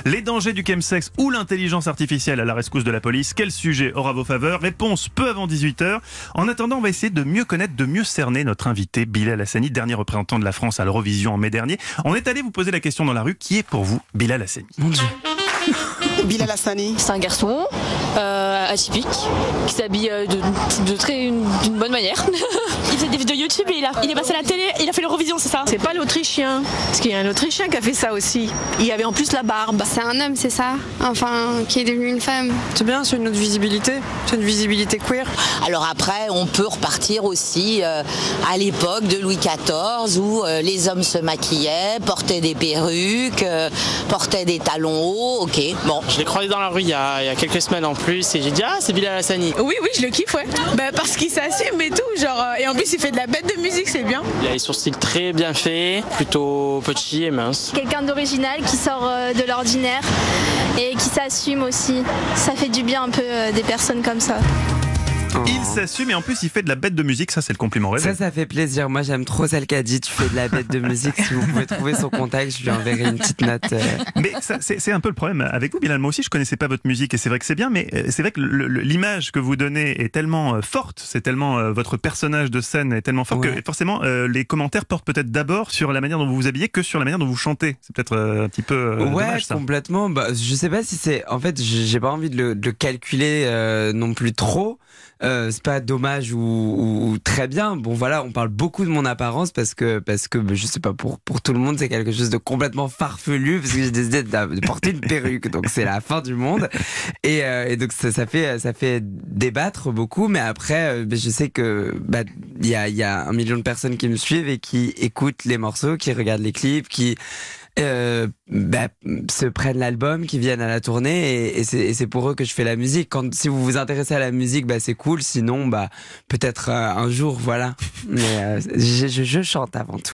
Les dangers du chemsex ou l'intelligence artificielle à la rescousse de la police. Quel sujet aura vos faveurs? Réponse peu avant 18h. En attendant, on va essayer de mieux connaître, de mieux cerner notre invité Bilal Hassani, dernier représentant de la France à l'Eurovision en mai dernier. On est allé vous poser la question dans la rue. Qui est pour vous Bilal Hassani? Mon Dieu. Bilal Hassani. C'est un garçon atypique qui s'habille d'une bonne manière. Il fait des vidéos YouTube et il est passé à la télé, il a fait l'Eurovision, c'est ça? C'est pas l'Autrichien, parce qu'il y a un Autrichien qui a fait ça aussi. Il avait en plus la barbe. C'est un homme, c'est ça? Enfin, qui est devenu une femme. C'est bien, c'est une autre visibilité. C'est une visibilité queer. Alors après, on peut repartir aussi à l'époque de Louis XIV où les hommes se maquillaient, portaient des perruques, portaient des talons hauts. Ok, bon. Je l'ai croisé dans la rue il y a quelques semaines en plus et j'ai dit c'est Bilal Hassani. Oui, je le kiffe, ouais. Parce qu'il s'assume et tout, genre. Et en plus, il fait de la bête de musique, c'est bien. Il a les sourcils très bien faits, plutôt petit et mince. Quelqu'un d'original qui sort de l'ordinaire et qui s'assume aussi. Ça fait du bien un peu des personnes comme ça. Il s'assume et en plus il fait de la bête de musique, ça c'est le compliment rêvé. Ça fait plaisir. Moi j'aime trop celle qui a dit tu fais de la bête de musique. Si vous pouvez trouver son contact, je lui enverrai une petite note. Mais c'est un peu le problème avec vous, Bilal. Moi aussi je connaissais pas votre musique et c'est vrai que c'est bien, mais c'est vrai que l'image que vous donnez est tellement forte, c'est tellement votre personnage de scène est tellement fort que forcément les commentaires portent peut-être d'abord sur la manière dont vous vous habillez que sur la manière dont vous chantez. C'est peut-être un petit peu dommage, ça. Complètement. Je sais pas si c'est. En fait, j'ai pas envie de le calculer non plus trop. C'est pas dommage ou très bien. Bon voilà, on parle beaucoup de mon apparence parce que je sais pas, pour tout le monde c'est quelque chose de complètement farfelu parce que j'ai décidé de porter une perruque, donc c'est la fin du monde et donc ça fait débattre beaucoup, mais après je sais que il y a 1 million de personnes qui me suivent et qui écoutent les morceaux, qui regardent les clips, qui se prennent l'album, qui viennent à la tournée et c'est pour eux que je fais la musique. Si vous vous intéressez à la musique, c'est cool, sinon peut-être un jour, voilà. Mais je chante avant tout.